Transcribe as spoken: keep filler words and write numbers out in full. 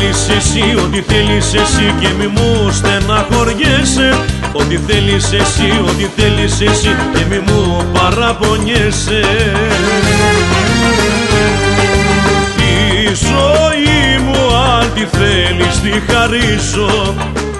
θέλεις εσύ, ό,τι θέλεις εσύ και μη μου στεναχωριέσαι. Ό,τι θέλεις εσύ, ό,τι θέλεις εσύ και μη μου παραπονιέσαι. Τη ζωή μου αν τη θέλεις τη χαρίσω,